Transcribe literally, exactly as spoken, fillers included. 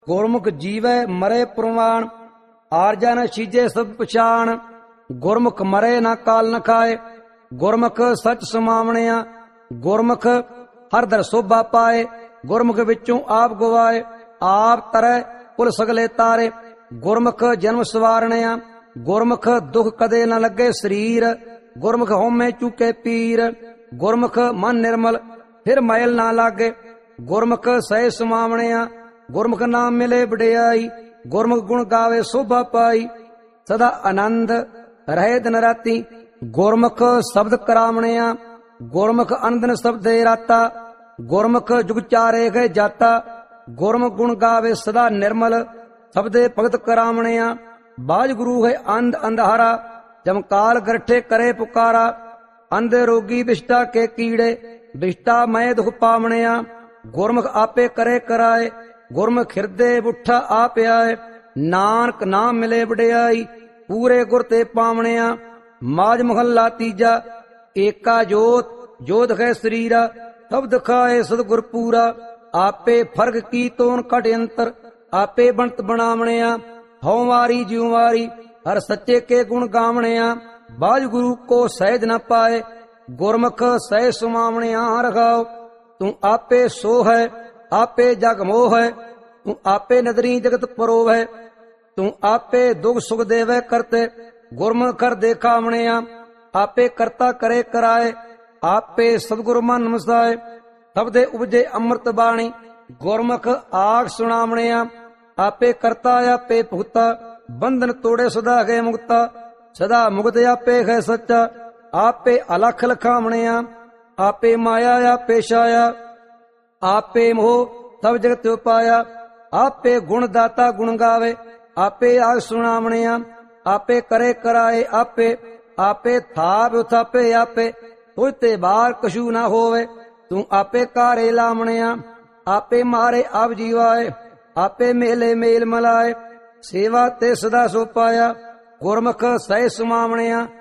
ਗੁਰਮੁਖ ਜੀਵੈ ਮਰੇ ਪ੍ਰਵਾਨ, ਆਰਜਾ ਨ ਛੀਜੇ ਸਭ ਪਛਾਣ। ਗੁਰਮੁਖ ਮਰੇ ਨਾ ਕਾਲ ਨ ਖਾਏ, ਗੁਰਮੁਖ ਸਚ ਸਮਾਵਣਿਆ। ਗੁਰਮੁਖ ਹਰ ਦਰ ਸੋਭਾ ਪਾਏ, ਗੁਰਮੁਖ ਵਿੱਚੋਂ ਆਪ ਗਵਾਏ। ਆਪ ਤਰੈ ਕੁਲ ਸਗਲੇ ਤਾਰੇ, ਗੁਰਮੁਖ ਜਨਮ ਸਵਾਰਣਿਆ। ਗੁਰਮੁਖ ਦੁਖ ਕਦੇ ਨ ਲੱਗੇ ਸਰੀਰ, ਗੁਰਮੁਖ ਹਉਮੈ ਚੂਕੇ ਪੀਰ। ਗੁਰਮੁਖ ਮਨ ਨਿਰਮਲ ਫਿਰ ਮੈਲ ਨਾ ਲਾਗੇ, ਗੁਰਮੁਖ ਸਹਿ ਸਮਾਵਣਿਆ। ਗੁਰਮੁਖ ਨਾਮ ਮਿਲੇ ਵਡਿਆਈ, ਗੁਰਮੁਖ ਗੁਣ ਗਾਵੇ ਸੋਭਾ ਪਾਈ। ਸਦਾ ਆਨੰਦ ਰਹੇ ਦਿਨ ਰਾਤੀ, ਗੁਰਮੁਖ ਸ਼ਬਦ ਕਰਾਵਣਿਆ। ਗੁਰਮੁਖ ਅਨੰਦਨ ਸ਼ਬਦੇ ਰਾਤਾ, ਗੁਰਮੁਖ ਜੁਗ ਚਾਰੇ ਗਏ ਜਾਤਾ। ਗੁਰਮੁਖ ਗੁਣ ਗਾਵੇ ਸਦਾ ਨਿਰਮਲ, ਸ਼ਬਦੇ ਭਗਤ ਕਰਾਵਣਿਆ। ਬਾਜ ਗੁਰੂ ਹੈ ਅੰਧ ਅੰਧਾਰਾ, ਜਮਕਾਲ ਗਰਠੇ ਕਰੇ ਪੁਕਾਰਾ। ਅੰਧ ਰੋਗੀ ਵਿਸ਼ਟਾ ਕੇ ਕੀੜੇ, ਵਿਸ਼ਟਾ ਮੈਂ ਦੁਖ ਪਾਵਣਿਆ। ਗੁਰਮੁਖ ਆਪੇ ਕਰੇ ਕਰਾਏ, ਗੁਰਮੁਖ ਹਿਰਦੇ ਬੁੱਠਾ ਆਪ ਆਏ। ਨਾਨਕ ਨਾਮ ਮਿਲੇ ਵਡਿਆਈ, ਪੂਰੇ ਗੁਰ ਤੇ ਪਾਵਣਿਆ। ਮਾਜ ਮਹੱਲਾ ਤੀਜਾ। ਏਕਾ ਜੋਤ ਜੋਤ ਹੈ ਸਰੀਰਾ, ਸਭ ਦਿਖਾਏ ਸਤਿਗੁਰ ਪੂਰਾ। ਆਪੇ ਫਰਕ ਕੀ ਤੋਨ ਘਟ ਅੰਤਰ, ਆਪੇ ਬਣਤ ਬਣਾਵਣਿਆ। ਹਉ ਵਾਰੀ ਜਿਉ ਵਾਰੀ ਹਰ ਸੱਚੇ ਕੇ ਗੁਣ ਗਾਵਣਿਆ। ਬਾਜ ਗੁਰੂ ਕੋ ਸਹਿਜ ਨ ਪਾਏ, ਗੁਰਮੁਖ ਸਹਿ ਸੁਮਾਵਣਿਆ ਰਖਾਓ। ਤੂੰ ਆਪੇ ਸੋ ਹੈ, ਆਪੇ ਜਗ ਮੋਹ ਹੈ, ਤੂੰ ਆਪੇ ਨਦਰੀ ਜਗਤ ਪਰੋ ਹੈ। ਤੂੰ ਆਪੇ ਦੁਖ ਸੁਖ ਦੇਵੇ ਕਰਤੇ, ਗੁਰਮੁਖ ਕਰ ਦੇਖਾਵਣਿਆ। ਆਪੇ ਕਰਤਾ ਕਰੇ ਕਰਾਏ, ਆਪੇ ਸਤਿਗੁਰ ਮਨ ਮਸਾਏ। ਸਭ ਦੇ ਉਪਜੇ ਅੰਮ੍ਰਿਤ ਬਾਣੀ, ਗੁਰਮੁਖ ਆਖ ਸੁਣਾਵਣਿਆ। ਆਪੇ ਕਰਤਾ ਆਪੇ ਭੁਗਤਾ, ਬੰਧਨ ਤੋੜੇ ਸਦਾ ਗਏ ਮੁਕਤਾ। ਸਦਾ ਮੁਕਤ ਆਪੇ ਹੈ ਸੱਚਾ, ਆਪੇ ਅਲਖ ਲਖਾਵਣਿਆ। ਆਪੇ ਮਾਇਆ ਆਪੇ ਛਾਇਆ, ਆਪੇ ਮੋਹ ਸਭ ਜਗਤ ਉਪਾਇਆ। ਆਪੇ ਗੁਣ ਦਾਤਾ ਗੁਣ ਗਾਵੇ, ਆਪੇ ਆਖ ਸੁਣਾਵਣਿਆ। ਆਪੇ ਕਰੇ ਕਰਾਏ ਆਪੇ, ਆਪੇ ਥਾਪ ਉਥਾਪੇ ਆਪੇ। ਤੁਝ ਤੇ ਬਾਹਰ ਕਛੂ ਨਾ ਹੋਵੇ, ਤੂੰ ਆਪੇ ਕਾਰੇ ਲਾਵਣਿਆ। ਆਪੇ ਮਾਰੇ ਆਪ ਜੀਵਾਏ, ਆਪੇ ਮੇਲੇ ਮੇਲ ਮਲਾਏ। ਸੇਵਾ ਤੇ ਸਦਾ ਸੋ ਪਾਇਆ, ਗੁਰਮੁਖ ਸਹਿ ਸੁਮਾਵਣਿਆ।